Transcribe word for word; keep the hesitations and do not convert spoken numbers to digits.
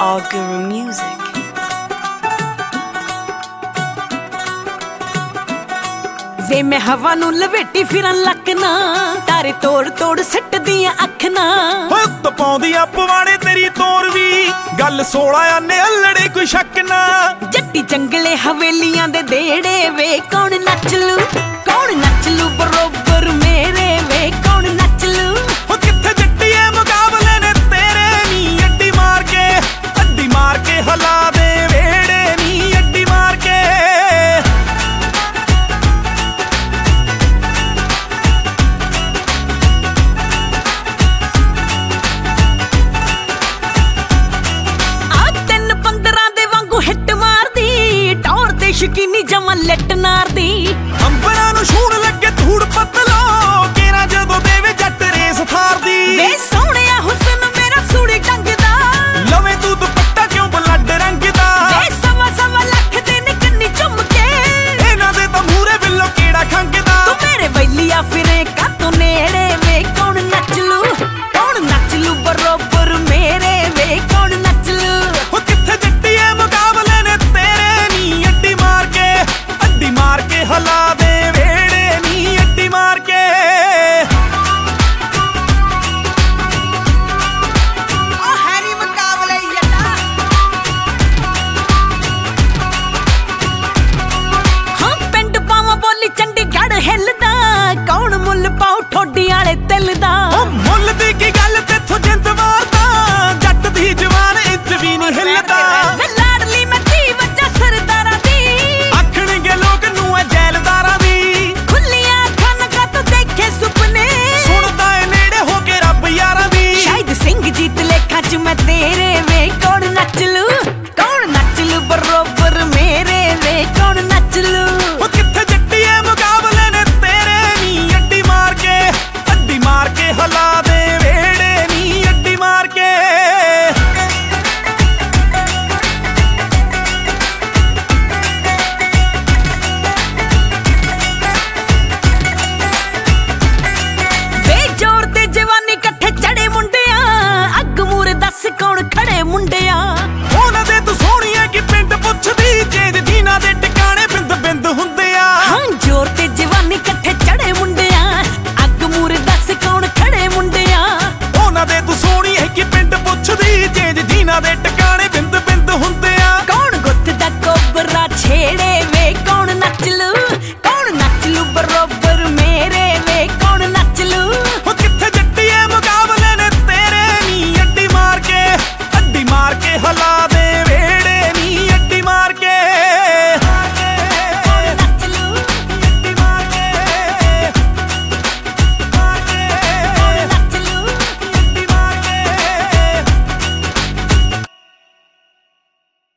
All Guru Music. ਵੇ ਮੈਂ ਹਵਾ ਨੂੰ ਲਵੇਟੀ ਫਿਰਨ ਲੱਕਣਾ ਤਾਰੇ ਤੋੜ ਤੋੜ ਸਿੱਟਦੀਆਂ ਅੱਖ ਨਾ ਹੋ ਤਪਾਉਂਦੀਆਂ ਪਵਾੜੇ ਤੇਰੀ ਤੋਰ ਵੀ ਗੱਲ ਸੋਲਾਂ ਆਨੇ ਅਲੜੇ ਕੋਈ ਸ਼ੱਕ ਨਾ ਜੱਟੀ ਜੰਗਲੇ ਹਵੇਲੀਆਂ ਦੇ ਦੇੜੇ ਵੇ ਕੌਣ ਨੱਚ ਲੂ ਕੌਣ ਨੱਚ ਲੂ ਬਰੋਬਰ ਮੇਰੇ ਵੇ ਕੌਣ ਨੱਚ ਲੂ ਹੋ ਕਿੱਥੇ ਜੱਟੀਏ ਮੁਕਾਬਲੇ ਨੇ ਤੇਰੇ ਨੀ ਅੱਡੀ ਮਾਰ ਕੇ ਅੱਡੀ ਮਾਰ ਕੇ ਹਲਾ ਦੇ ਵੇੜੇ ਨੀ ਅੱਡੀ ਮਾਰ ਕੇ ਸ਼ਕੀਨੀ ਜਮਾ ਲੱਟ ਨਾਰਦੀ ਅੰਬਰਾਂ ਨੂੰ ਛੂਣ ਲੱਗੇ ਧੂੜ ਪਤਲੋ ਕੇਰਾ ਜਦੋਂ ਦੇਵੇ ਜੱਟ ਰੇਸ ਥਾਰਦੀ ਵੇ ਸੋਹਣਿਆ ਹੁਸਨ ਮੇਰਾ ਸੂੜੀ ਟੰਗਦਾ ਲਵੇਂ ਤੂੰ ਦੁਪੱਟਾ ਕਿਉਂ ਬਲੱਡ ਰੰਗ ਦਾ ਵੇ ਸਵਾ ਸਵਾ ਲੱਖ ਦੇ ਨੇ ਕੰਨੀ ਚੁੰਮ ਕੇ ਇਹਨਾਂ ਦੇ ਤਾਂ ਮੂਰੇ ਬਿੱਲੋ ਕਿਹੜਾ ਖੰਗਦਾ ਤੂੰ ਮੇਰੇ ਵੈਲੀਆ ਫਿਰੇ ਕਾਤੋਂ ਨੇੜੇ ਵੇ ਕੌਣ ਨੱਚ ਲੂ ਕੌਣ ਨੱਚ ਲੂ ਬਰੋਬਰ ਮੇਰੇ ਵੇ ਕੌਣ ਨੱਚ ਲੂ ਹੋ ਕਿੱਥੇ ਜੱਟੀਏ ਮੁਕਾਬਲੇ ਨੇ ਤੇਰੇ ਨੀ ਅੱਡੀ ਮਾਰ ਕੇ ਅੱਡੀ ਮਾਰ ਕੇ ਹਲਾ ਦੇ ਵੇੜੇ ਨੀ ਅੱਡੀ ਮਾਰ ਕੇ ਉਹ ਹੈਰੀ ਮੁਕਾਬਲੇ ਯੱਟਾ ਹਾਂ ਪਿੰਡ ਪਾਵਾਂ ਬੋਲੀ ਚੰਡੀਗੜ੍ਹ ਹਿੱਲਦਾ ਕੌਣ ਮੁੱਲ ਪਾਉ ਠੋਡੀ ਵਾਲੇ ਤਿਲ ਦਾ ਉਹ ਮੁੱਲ ਦੀ ਕੀ ਗੱਲ ਤੇਥੋਂ ਜਿੰਦ ਮਾਰਦਾ ਜੱਟ ਦੀ ਜਵਾਨ ਇੰਚ ਵੀ ਨਹੀਂ ਹਿੱਲਦਾ ਵੇ ਲਾਡਲੀ ਮੈਂ ਧੀ ਬੱਚਾ ਸਰਦਾਰਾਂ ਦੀ ਆਖਣਗੇ ਲੋਕ ਨੂੰ ਐ ਜੈਲਦਾਰਾਂ ਦੀ ਖੁੱਲੀਆਂ ਅੱਖਾਂ ਕਾ ਤੂੰ ਦੇਖੇ ਸੁਪਨੇ ਸੁਣਦਾ ਏ ਨੇੜੇ ਹੋ ਕੇ ਰੱਬ ਯਾਰਾਂ ਦੀ ਸ਼ਾਇਦ ਸਿੰਘ ਜੀਤ ਲੇਖਾਂ ਚ ਮੈਂ ਤੇਰੇ ਵੇ ਕੌਣ ਨੱਚ ਲੂ ਕੌਣ ਨੱਚ ਲੂ ਬਰੋਬਰ ਮੇਰੇ ਵੇ ਕੌਣ ਨੱਚ ਲੂ ਉਹ ਕਿੱਥੇ ਜੱਟੀਏ ਮੁਕਾਬਲੇ ਨੇ ਤੇਰੇ ਨੀ ਅੱਡੀ ਮਾਰ ਕੇ ਅੱਡੀ ਮਾਰ ਕੇ ਹਲਾ ਦੇ ਵੇੜੇ ਨੀ ਅੱਡੀ ਮਾਰ ਕੇ ਵੇ ਜੋਰ ਤੇ ਜਵਾਨੀ ਇਕੱਠੇ ਚੜੇ ਮੁੰਡਿਆਂ ਅੱਗ ਮੂਰੇ ਦੱਸ ਕੌਣ ਖੜੇ ਮੁੰਡਿਆਂ ਉਹਨਾਂ ਦੇ ਤੂੰ ਸੋਹਣੀਏ ਕਿ ਪਿੰਡ ਪੁੱਛਦੀ ਚੇਂਜ ਦੀਨਾ ਦੇ ਟਿਕਾਣੇ ਬਿੰਦ ਬਿੰਦ ਹੁੰਦੇ ਆ ਹਾਂ ਜੋਰ ਤੇ ਜਵਾਨੀ ਇਕੱਠੇ ਚੜੇ ਮੁੰਡਿਆਂ ਅੱਗ ਮੂਰੇ ਦੱਸ ਕੌਣ ਖੜੇ ਮੁੰਡਿਆਂ ਉਹਨਾਂ ਦੇ ਤੂੰ ਸੋਹਣੀਏ ਕਿ ਪਿੰਡ ਪੁੱਛਦੀ ਚੇਂਜ ਦੀਨਾ ਦੇ ਟਿਕਾਣੇ ਬਿੰਦ ਬਿੰਦ ਹੁੰਦੇ ਆ ਕੌਣ ਗੁੱਤ ਦਾ ਕੋਬਰਾ ਛੇੜੇ ਵੇ ਕੌਣ ਨੱਚ ਲੂ ਕੌਣ ਨੱਚ ਲੂ ਬਰੋਬਰ ਮੇਰੇ ਵੇ ਕੌਣ ਨੱਚ ਲੂ ਉਹ ਕਿੱਥੇ ਜੱਟੀਏ ਮੁਕਾਬਲੇ ਨੇ ਤੇਰੇ ਨੀ ਅੱਡੀ ਮਾਰ ਕੇ ਅੱਡੀ ਮਾਰ ਕੇ ਹਲਾ ਦੇ